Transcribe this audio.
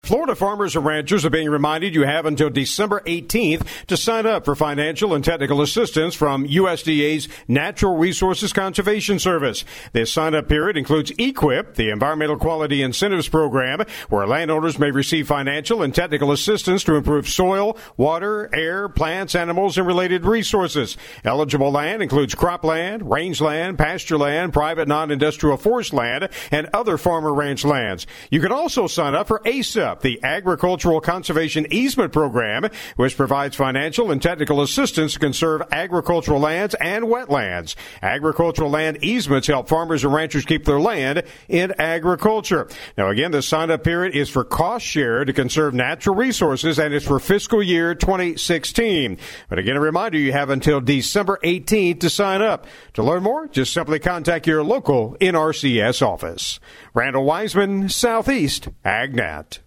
Florida farmers and ranchers are being reminded you have until December 18th to sign up for financial and technical assistance from USDA's Natural Resources Conservation Service. This sign-up period includes EQIP, the Environmental Quality Incentives Program, where landowners may receive financial and technical assistance to improve soil, water, air, plants, animals, and related resources. Eligible land includes cropland, rangeland, pasture land, private non-industrial forest land, and other farmer ranch lands. You can also sign up for ASEP, the Agricultural Conservation Easement Program, which provides financial and technical assistance to conserve agricultural lands and wetlands. Agricultural land easements help farmers and ranchers keep their land in agriculture. Now, again, the sign-up period is for cost share to conserve natural resources, and it's for fiscal year 2016. But again, a reminder, you have until December 18th to sign up. To learn more, just simply contact your local NRCS office. Randall Wiseman, Southeast AgNet.